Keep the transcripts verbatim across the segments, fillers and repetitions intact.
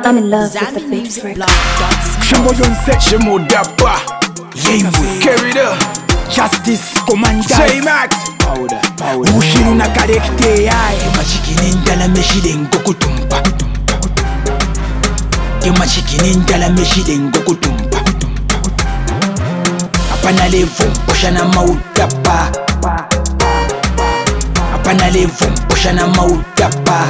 I'm in love with the big freak. Shimo Yonse, Shimo Dappa, Yemwe, carry the Justice Commander, J-Max, Powder, Powder, Ushiru na karekte yai Yema ndala meshide ngokutumpa Yema ndala meshide ngokutumpa Apana levo, oshana mautapa Apana levo, oshana mautapa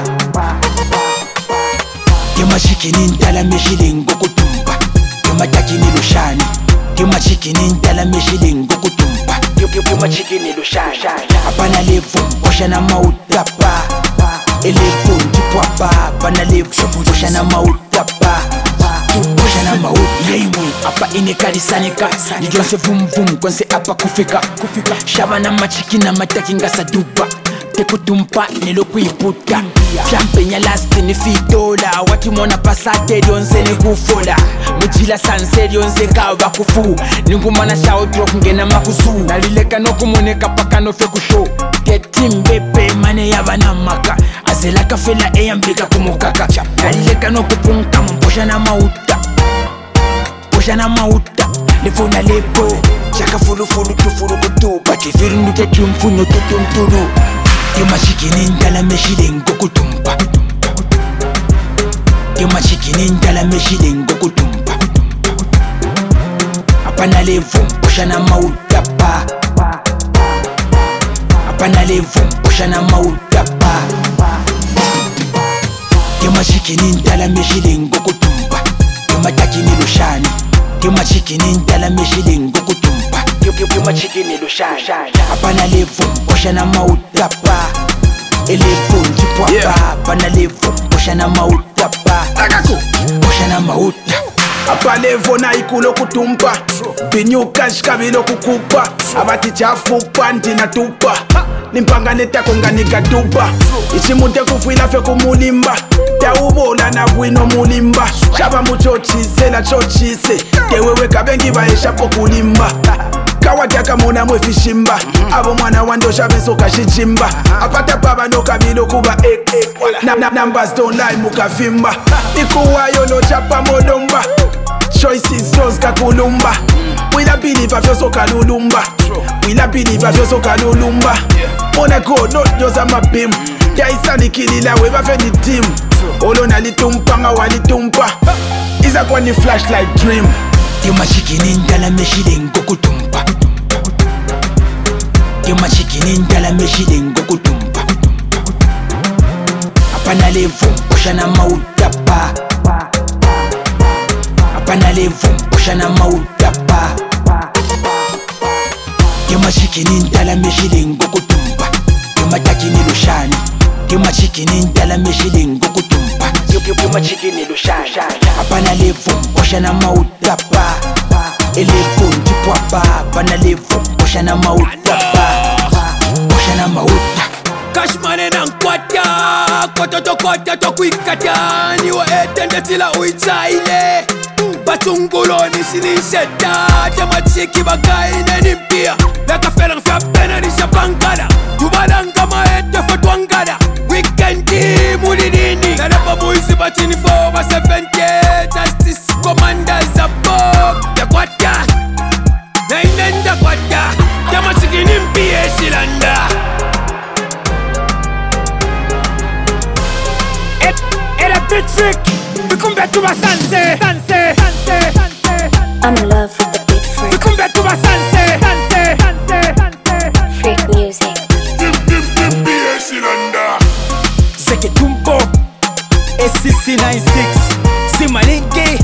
Yema ndala meshide ngokutumpa Yema takini lushani Yema ndala meshide ngokutumpa Yema chikini lushani Apana levo, oshana mautapa Elevo, ndipwapa Apana levo, oshana mautapa Oshana mautapa Yemwe, apa inekarisanika Nijose vum vum, kwense apa kufika Shabana machiki na mataki ngasa duba Tekutumpa nilo kuiputa Champenya lasti ni fitola Wati mona pasate dionse ni kufola Mujila sanse dionse kawa kufu Ningumana shao drop ngena makusu Nalileka no kumoneka paka no fe kusho Tetimbepe mane yabana maka Azela kafela eya mbika kumukaka Nalileka no kupunka mposha na mauta Posha na mauta Lefona lepo Chaka fulu fulu tufuru kutu Pati firu nuke kimfunyo tutumturu Yema ndala meshide ngokutumpa Yema ndala meshide ngokutumpa Apana levo, oshana mautapa Apana levo, oshana mautapa Yema ndala meshide ngokutumpa Yema takini lushani Yema ndala meshide ngokutumpa Yema chikini lushani Apana levo, oshana mautapa Elevo, ndipwapa Apana levo, oshana mautapa Oshana mauta Apalevo na ikulo kutumpa Binyuka shikabilo kukupa Abati chafupa ndina tupa Nimpanga neta konga nikatupa Ichimute kufuila fe kumulimba Taubola na wino mulimba Shaba muchochise la chochise Tewewe kabengi baesha po kulimba Kawataka muna mwefishimba Abo mwana wando shabeso kashijimba Apata baba no kabilo kuba ek na, na, Numbers don't lie mukavimba Ikuwa yolo chapa molomba Choices zones kakulumba Wila believe afyoso kalulumba Wila believe afyoso kalulumba Mona go not yoza mabim Ya isani kilila weba feni team Olo na litumpa nga walitumpa Iza kwa ni flashlight dream Yema ndala meshide ngokutumpa Yema ndala meshide ngokutumpa Apana levo, oshana mautapa Apana levo, oshana mautapa Yema ndala meshide ngokutumpa Yema takini lushani Yema ndala meshide ngokutumpa Yema chikini lushani Apana levo, oshana mautapa Elevo, ndipwapa Apana levo, oshana mautapa Oshana mauta Cash money na nkwata Koto to kota to kwikata Niwa etende tila uitaile Batungulo nisiniseta Jama chiki bagaine nimpia Laka felang fya pena nisha bankada Tubalanga maete fatwangada Weekendi mulidini Nalepa muisi batini fo ba seventy Justice Commander Zabok Ya kwata Na inenda kwata Jama chiki nimpia shilanda Big freak, we come back to my sunset, sunset, sunset, sunset. I'm in love with the big freak. We come back to my sunset, sunset, sunset, sunset. Freak music. Zeke Tumbo S C C ninety-six Simalinke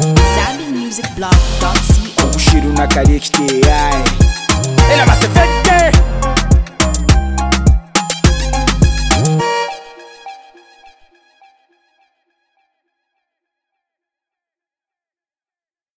Zambi Music Blog dot co. Ushiru na karekte yai Ela base fete